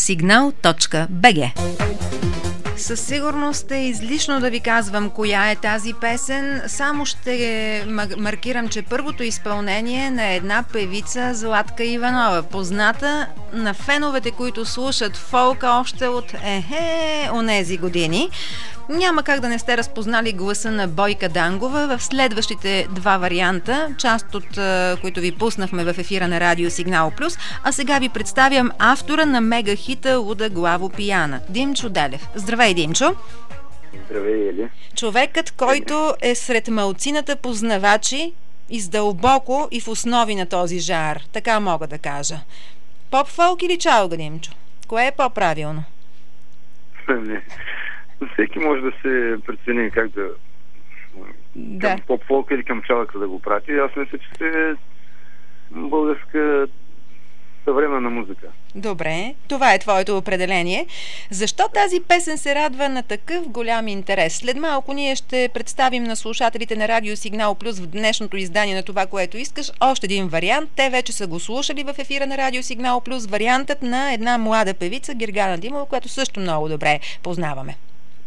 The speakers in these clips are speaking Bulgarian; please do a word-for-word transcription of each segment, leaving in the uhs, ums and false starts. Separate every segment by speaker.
Speaker 1: сигнал точка би джи. Със сигурност е излишно да ви казвам коя е тази песен, само ще маркирам, че първото изпълнение е на една певица Златка Иванова, позната на феновете, които слушат фолка още от ехе, онези години. Няма как да не сте разпознали гласа на Бойка Дангова в следващите два варианта, част от uh, които ви пуснахме в ефира на Радио Сигнал Плюс, а сега ви представям автора на мега хита Луда Главо пияна, Димчо Делев. Здравей, Димчо!
Speaker 2: Здравей, Ели!
Speaker 1: Човекът, който е сред малцината познавачи издълбоко и в основи на този жанр, така мога да кажа. Поп-фолк или чалга, Димчо? Кое е по-правилно?
Speaker 2: Не. Всеки може да се прецени как да,
Speaker 1: да.
Speaker 2: към поп-фолк или към чалъка да го прати. Аз мисля, че се българска съвременна музика.
Speaker 1: Добре, това е твоето определение. Защо тази песен се радва на такъв голям интерес? След малко ние ще представим на слушателите на Радио Сигнал Плюс в днешното издание на Това, което искаш, още един вариант. Те вече са го слушали в ефира на Радио Сигнал Плюс. Вариантът на една млада певица, Гергана Димова, която също много добре познаваме.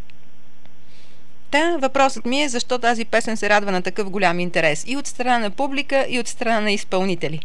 Speaker 1: Та, въпросът ми е защо тази песен се радва на такъв голям интерес и от страна на публика, и от страна на изпълнители.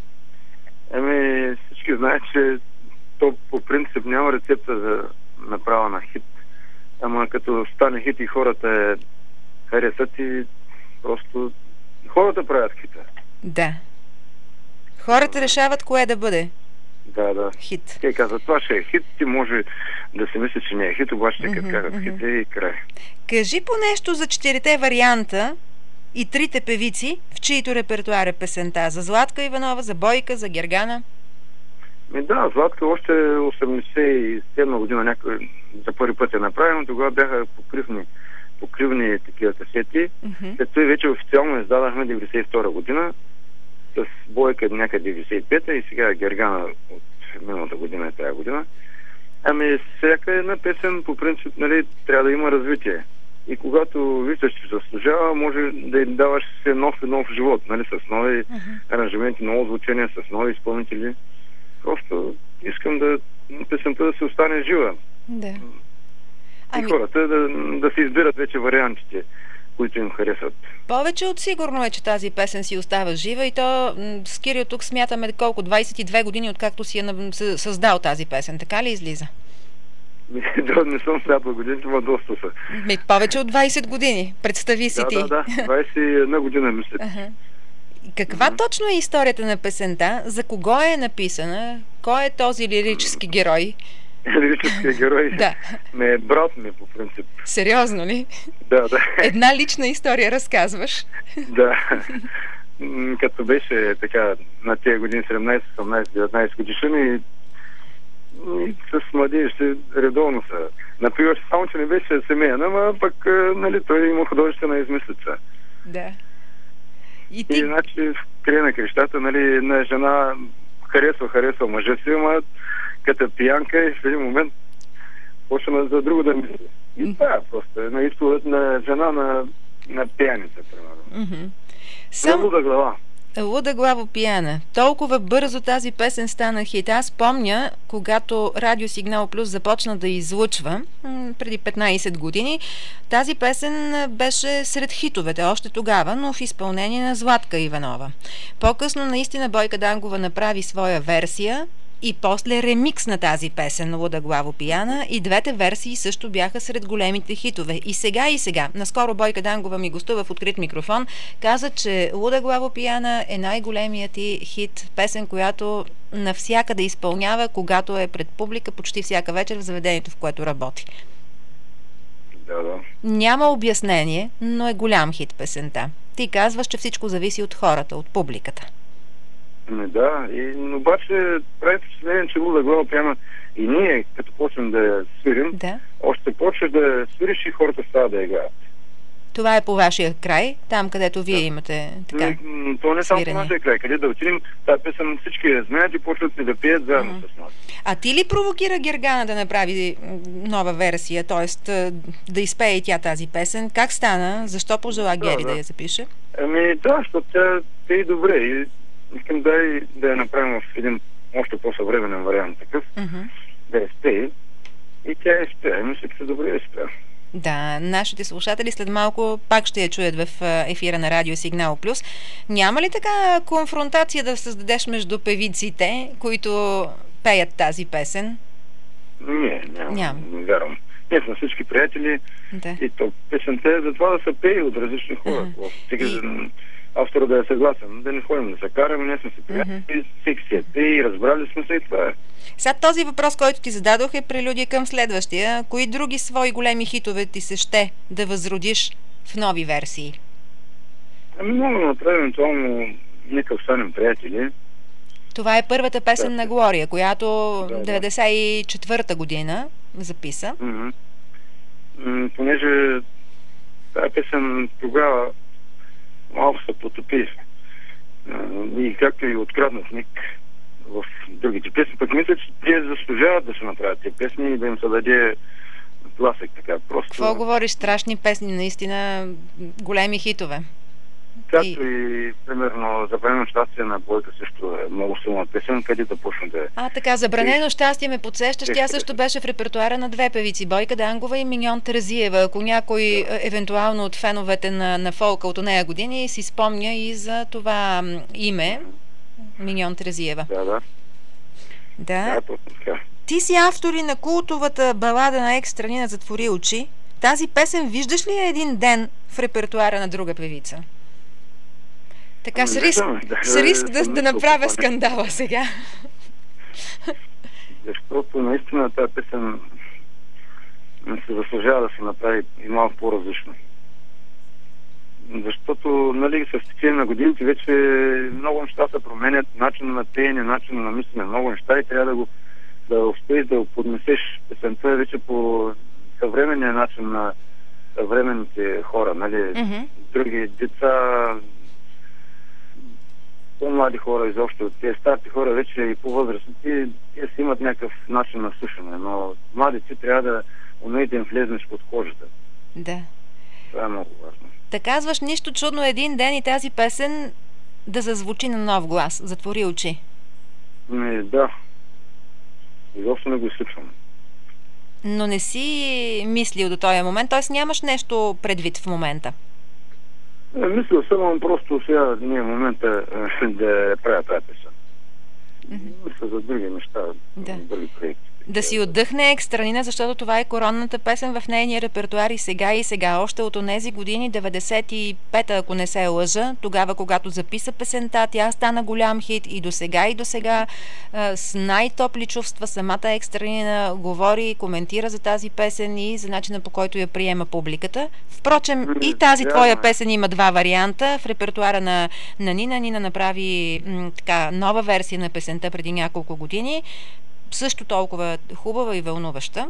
Speaker 2: Еми, всички знаят, че то по принцип няма рецепта за направа на хит. Ама като стане хит и хората е харесат и просто хората правят хита.
Speaker 1: Да. Хората решават кое да бъде.
Speaker 2: Да, да.
Speaker 1: Хит.
Speaker 2: Те казват, това ще е хит, ти може да се мисли, че не е хит, обаче mm-hmm, като казват mm-hmm. хит е и край.
Speaker 1: Кажи по нещо за четирите варианта и трите певици, в чието репертуар е песента. За Златка Иванова, за Бойка, за Гергана.
Speaker 2: Ми да, Златка още осемдесет и седма година някой за първи път е направено. Тогава бяха покривни, покривни такива касети. Mm-hmm. След това вече официално издадахме деветдесет и втора година. С Бойка някъде деветдесет и пета и сега Гергана от миналата година и тази година. Ами всяка една песен по принцип, нали, трябва да има развитие. И когато виждаш, че заслужава, може да й даваш се нов и нов живот, нали, с нови uh-huh. аранжаменти, ново звучение, с нови изпълнители. Просто искам да песента да се остане жива.
Speaker 1: Да.
Speaker 2: И
Speaker 1: ами...
Speaker 2: хората да, да се избират вече вариантите, които им харесват.
Speaker 1: Повече от сигурно е, че тази песен си остава жива и то с Кирил тук смятаме колко двадесет и две години, откакто си е създал тази песен. Така ли излиза?
Speaker 2: Да, не съм смятал годините, но доста са.
Speaker 1: Ми, повече от двадесет години. Представи си
Speaker 2: да,
Speaker 1: ти.
Speaker 2: Да, да, двадесет и една година мисля.
Speaker 1: Ага. Каква mm-hmm. точно е историята на песента? За кого е написана? Кой е този лирически герой?
Speaker 2: Лирически герой?
Speaker 1: Да.
Speaker 2: Ме е брат ми, по принцип.
Speaker 1: Сериозно ли?
Speaker 2: Да, да.
Speaker 1: Една лична история разказваш?
Speaker 2: Да. Като беше така на тези години седемнадесет, осемнадесет, деветнадесет годишни и, и с младежите редовно са. Например, само че не беше семейна, но пък нали, той има художествена измислица.
Speaker 1: Да. И ти...
Speaker 2: И значи в края на крещата, нали, една жена харесва, харесва мъжа си, ама като пиянка и в един момент почна за друго да мисли. И това е просто една изповед на жена на, на пияница, примерно.
Speaker 1: Mm-hmm.
Speaker 2: Сам... На Луда глава.
Speaker 1: Луда Главо пияна. Толкова бързо тази песен стана хит. Аз помня, когато Радио Сигнал Плюс започна да излъчва м- преди петнадесет години, тази песен беше сред хитовете още тогава, но в изпълнение на Златка Иванова. По-късно наистина Бойка Дангова направи своя версия и после ремикс на тази песен Луда Главо пияна и двете версии също бяха сред големите хитове. И сега и сега. Наскоро Бойка Дангова ми гостува в открит микрофон, каза, че Луда Главо пияна е най-големият ти хит, песен, която навсякъде изпълнява, когато е пред публика почти всяка вечер в заведението, в което работи.
Speaker 2: Да, да.
Speaker 1: Няма обяснение, но е голям хит песента. Ти казваш, че всичко зависи от хората, от публиката.
Speaker 2: Не, да, и, обаче прави впечатление, че Луда Главо пияна и ние, като почнем да я свирим,
Speaker 1: да.
Speaker 2: още почваш да я свириш и хората стават да я играят.
Speaker 1: Това е по вашия край, там където вие
Speaker 2: да.
Speaker 1: имате така
Speaker 2: не, то не е само по нашия край, къде да отидем, тази песен всички я знаят и почват да пеят заедно mm. с нас.
Speaker 1: А ти ли провокира Гергана да направи нова версия, т.е. да изпее и тя тази песен? Как стана? Защо пожела
Speaker 2: да,
Speaker 1: Гери
Speaker 2: да.
Speaker 1: да я запише?
Speaker 2: Ами да, защото тя е и добре и искам да, и, да я направим в един още по-съвременен вариант такъв.
Speaker 1: Mm-hmm.
Speaker 2: да я спее. И тя я спее. Мисля, че добре я спее.
Speaker 1: Да, нашите слушатели след малко пак ще я чуят в ефира на Радио Сигнал Плюс. Няма ли така конфронтация да създадеш между певиците, които пеят тази песен?
Speaker 2: Не, няма.
Speaker 1: Няма.
Speaker 2: Не вярвам. Ние сме всички приятели. Да. И то песента е за това да се пее от различни хора. Стига uh-huh. автора да е съгласен. Да не ходим да се караме, ние сме си приятели, uh-huh. всеки си е пее и разбрали сме се и това е.
Speaker 1: Сега този въпрос, който ти зададох, е прелюдия към следващия. Кои други свои големи хитове ти се ще да възродиш в нови версии?
Speaker 2: Ами мога да направим евентуално Нека останем приятели.
Speaker 1: Това е първата песен да. на Глория, която
Speaker 2: да, да.
Speaker 1: деветдесет и четвърта година записа.
Speaker 2: Mm-hmm. М- понеже тази песен тогава малко се потопи. И както и откраднах Ник в другите песни, пък мисля, че те заслужават да се направят тези песни и да им се даде тласък така. Просто...
Speaker 1: Какво говориш? Страшни песни, наистина големи хитове.
Speaker 2: Както и, и примерно, Забранено щастие на Бойка също е много силна песен, къде да почне да е.
Speaker 1: А, така, Забранено щастие ме подсещаш. Тя също беше в репертуара на две певици, Бойка Дангова и Миньон Терзиева. Ако някой, да. евентуално от феновете на, на фолка от нея години, си спомня и за това име, Миньон Терзиева.
Speaker 2: Да, да.
Speaker 1: Да.
Speaker 2: Да, точно така.
Speaker 1: Ти си автори на култовата балада на Екстрани на Затвори очи. Тази песен виждаш ли един ден в репертуара на друга певица? Така, с риск, да, с риск да, да, да направя скандала сега.
Speaker 2: Защото наистина тази песен се заслужава да се направи и малко по-различно. Защото, нали, с течение на годините вече много неща се променят, начин на пеене, начин на мислене, много неща и трябва да го да успееш да поднесеш песента вече по съвременния начин на съвременните хора, нали, mm-hmm. други деца, по-млади хора изобщо, тези старти хора вече и по-възрастните, те си имат някакъв начин на слушане, но младите трябва да умеят да им влезнеш под кожата.
Speaker 1: Да.
Speaker 2: Това е много важно.
Speaker 1: Да казваш, нищо чудно един ден и тази песен да зазвучи на нов глас. Затвори очи.
Speaker 2: Не, да. Изобщо не го изключвам.
Speaker 1: Но не си мислил до този момент, т.е. нямаш нещо предвид в момента?
Speaker 2: Не, мисля само просто сега не е момента да правя тази песен. Mm-hmm. Мисля за други неща, да. други проекти.
Speaker 1: Да си отдъхне Екстранина, защото това е коронната песен в нейния репертуар и сега и сега. Още от онези години, деветдесет и пета, ако не се лъжа, тогава, когато записа песента, тя стана голям хит и до сега и до сега с най-топли чувства самата Екстранина говори и коментира за тази песен и за начина, по който я приема публиката. Впрочем, и тази твоя песен има два варианта. В репертуара на, на Нина. Нина направи м, така нова версия на песента преди няколко години. Също толкова хубава и вълнуваща.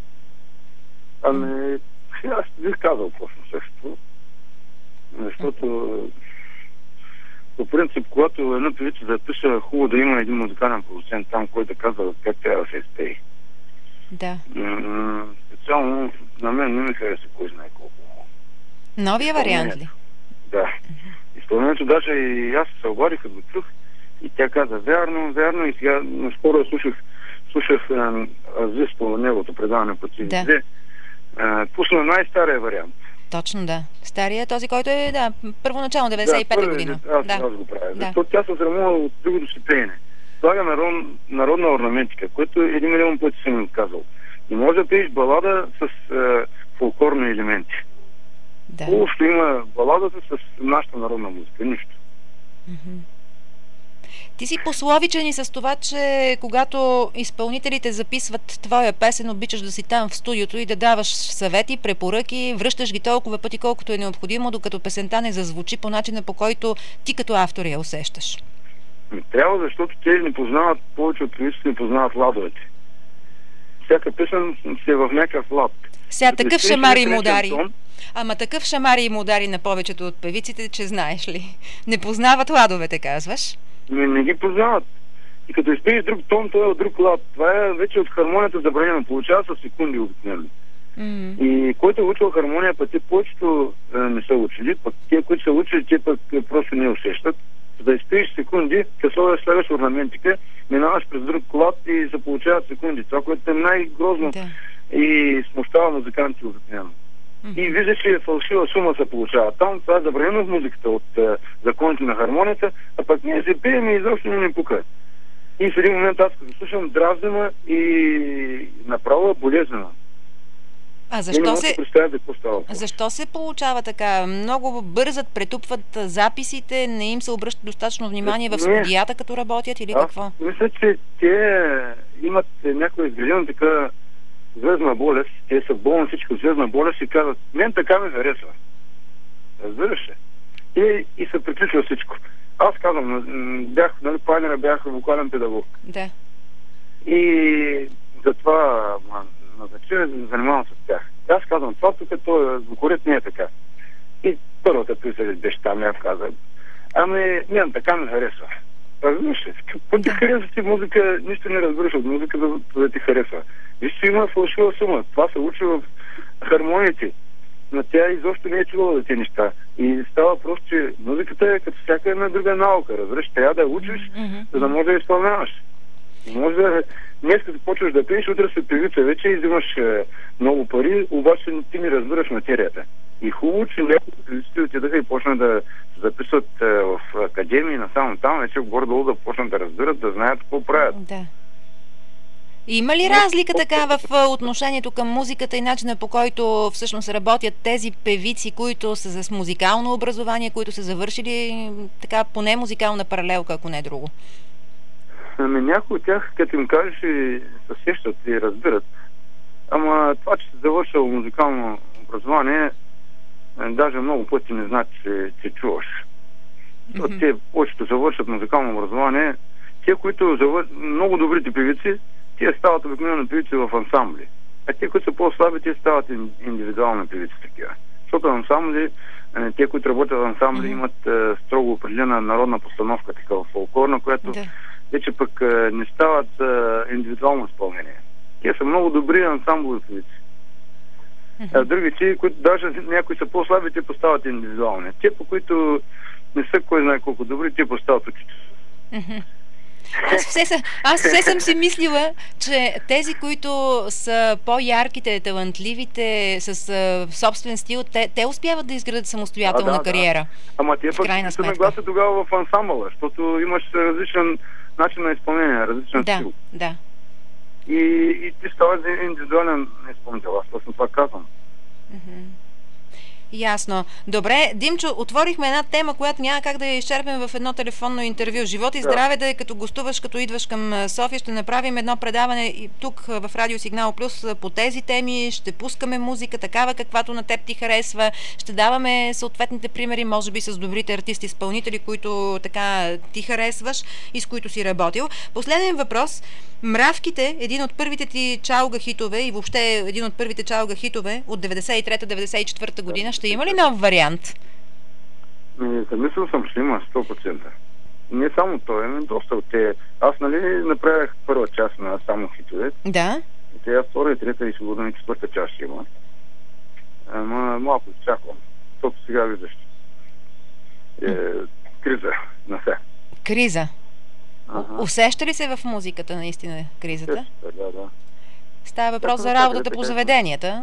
Speaker 2: Ами, аз бих казал точно също. Защото по принцип, когато една певица запиша, хубаво да има един музикален продуцент там, който да казва как трябва да се изпее.
Speaker 1: Да.
Speaker 2: М- специално на мен не ми хареса кой знае колко.
Speaker 1: Новия вариант ли?
Speaker 2: Да. Изпълнението даже и аз се обадих, като го чух и тя каза вярно, вярно и сега наскоро я слушах слушах Азис по неговото предаване по Ти Ви две. Да. Пусна най-стария вариант.
Speaker 1: Точно, да. Стария е този, който е, да, първоначално деветдесет и пета
Speaker 2: да,
Speaker 1: година.
Speaker 2: Аз,
Speaker 1: да.
Speaker 2: аз го правя.
Speaker 1: Да.
Speaker 2: Защото тя се срамува от другото си пеене. Слага народ, народна орнаментика, което един милион пъти съм им казал. Не може да пееш балада с е, фолклорни елементи. Да. Хубаво ще има баладата с нашата народна музика. Нищо.
Speaker 1: Mm-hmm. Ти си пословичен и с това, че когато изпълнителите записват твоя песен, обичаш да си там в студиото и да даваш съвети, препоръки, връщаш ги толкова пъти, колкото е необходимо, докато песента не зазвучи по начина, по който ти като автор я усещаш.
Speaker 2: Трябва, защото те не познават, повече от певиците не познават ладовете. Всяка песен си е в някакъв лад.
Speaker 1: Сега такъв шамари им удари. Ама такъв шамари им удари на повечето от певиците, че знаеш ли. Не познават ладовете, казваш.
Speaker 2: Не, не ги познават. И като изпееш друг тон, той е от друг лад. Това е вече от хармонията забранено. Получава с секунди обикновено. Mm-hmm. И който е учил хармония, пък те повечето е, не са учили, пък те, които са учили, те пък просто не усещат. За да изпиеш секунди, като слагаш орнаментика, минаваш през друг клад и се получават секунди. Това, което е най-грозно да. И смущава музиканти обикновено. Mm-hmm. И виждаш, че фалшива сума се получава. Там това е забранено в музиката от uh, законите на хармонията, а пък ние се пием и изобщо не ни пука. И в един момент аз като слушам дразнена и направо болезнена.
Speaker 1: А защо се... защо се получава така? Много бързат, претупват записите, не им се обръща достатъчно внимание в студията, като работят или
Speaker 2: аз
Speaker 1: какво?
Speaker 2: Мисля, че те имат някоя изградена така звездна болест, те са болни всичко звездна болест и казват, мен така ми харесва. Разбираш ли? И, и се приключва всичко. Аз казвам, бях, нали, панера, бях вокален педагог.
Speaker 1: Да.
Speaker 2: И затова назначение занимавам с тях. Аз казвам, това тук това звукоред не е така. И първата писали беше там, я каза, ами, мен така ми харесва. Разбираш ли? Какво ти харесва ти музика, нищо не разбираш от музика да, да ти харесва. Виж, че има фалшива сума. Това се учи в хармониите. Но тя изобщо не е чувала за тези неща. И става просто, че музиката е като всяка една друга наука. Разбираш, трябва да я учиш, mm-hmm. за да може да изпълняваш. Може да днес като почваш да пееш, утре се певица вече и взимаш е, много пари, обаче ти не разбираш материята. И хубаво, че няколко певици отидаха и почна да се записват е, в академии, насам там, вече горе-долу да почнат да разбират, да знаят какво правят.
Speaker 1: Да. Има ли разлика така в отношението към музиката и начина, по който всъщност работят тези певици, които са с музикално образование, които са завършили така поне музикална паралелка, ако не друго?
Speaker 2: Ами някои от тях, като им кажеш, и се сещат и разбират. Ама това, че си завършил музикално образование, даже много пъти не знаят, че, че чуваш. Mm-hmm. Те, повечето завършат музикално образование, те, които завършат, много добрите певици, те стават обикновено певици в ансамбли. А те, които са по-слаби, те стават индивидуални певици такива. Защото ансамбли, те, които работят в ансамбли, mm-hmm. имат е, строго определена народна постановка, такава фолклорна, която yeah. вече пък е, не стават е, индивидуално изпълнение. Те са много добри ансамблови певици. Mm-hmm. А другите, които даже някои са по-слаби, те поставят индивидуални. Те, по които не са кой знае колко добри, те поставят очите.
Speaker 1: Mm-hmm. Аз все, съм, аз все съм си мислила, че тези, които са по-ярките, талантливите, с uh, собствен стил, те, те успяват да изградят самостоятелна
Speaker 2: да, да,
Speaker 1: кариера.
Speaker 2: Да. Ама те пък са нагласа тогава в ансамбъла, защото имаш различен начин на изпълнение, различен
Speaker 1: да,
Speaker 2: стил.
Speaker 1: Да,
Speaker 2: и, и ти ставаш индивидуален изпълнител, аз точно това казвам.
Speaker 1: Mm-hmm. Ясно. Добре, Димчо, отворихме една тема, която няма как да я изчерпим в едно телефонно интервю. Живот и здраве да е, като гостуваш, като идваш към София. Ще направим едно предаване и тук в Радио Сигнал Плюс по тези теми. Ще пускаме музика такава, каквато на теб ти харесва. Ще даваме съответните примери, може би с добрите артисти-изпълнители, които така ти харесваш и с които си работил. Последен въпрос. Мравките, един от първите ти чалга хитове и въобще един от първите чалга хитове от деветдесет и трета деветдесет и четвърта година, ще има ли нов вариант?
Speaker 2: Не, замислил съм, ще има сто процента. Не само той, ами доста от те. Аз, нали, направях първа част на само хитове.
Speaker 1: Да.
Speaker 2: И сега втора и трета и сигурно и четвърта част ще има. Ама малко чаквам. Защото сега виждаш. Е, криза на се.
Speaker 1: Криза?
Speaker 2: Ага.
Speaker 1: Усеща ли се в музиката наистина кризата?
Speaker 2: Да, да, да.
Speaker 1: Става въпрос за работата по заведенията.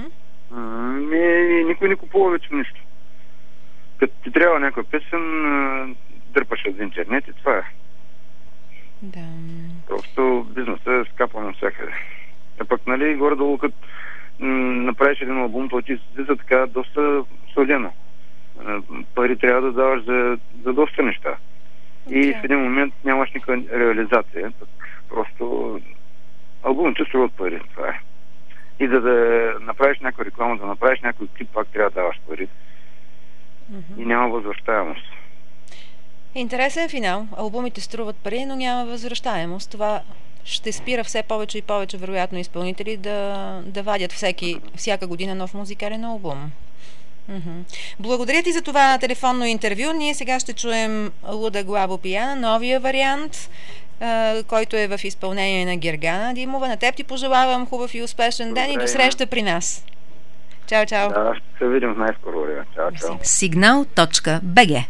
Speaker 2: Ми, никой не купува вече нищо. Като ти трябва някаква песен, дърпаш от интернет и това е.
Speaker 1: Да.
Speaker 2: Просто бизнесът е скапан навсякъде. А пък, нали, горе-долу, като направиш един албум, то ти излиза така доста солено. Пари трябва да даваш за, за доста неща. И yeah. в един момент нямаш никаква реализация. Просто албумите струват пари. Това е. И да, да направиш някаква реклама, да направиш някой клип, пак трябва да даваш пари. Mm-hmm. И няма възвръщаемост.
Speaker 1: Интересен финал. Албумите струват пари, но няма възвръщаемост. Това ще спира все повече и повече, вероятно, изпълнители да, да вадят всеки, всяка година нов музикален албум. Mm-hmm. Благодаря ти за това телефонно интервю. Ние сега ще чуем Луда Главо Пияна, новия вариант, който е в изпълнение на Гергана Димова. На теб ти пожелавам хубав и успешен ден. Добре, и до среща при нас. Чао, чао.
Speaker 2: Да, ще се видим в най-скоро време. Чао, чао.
Speaker 1: Сигнал точка би джи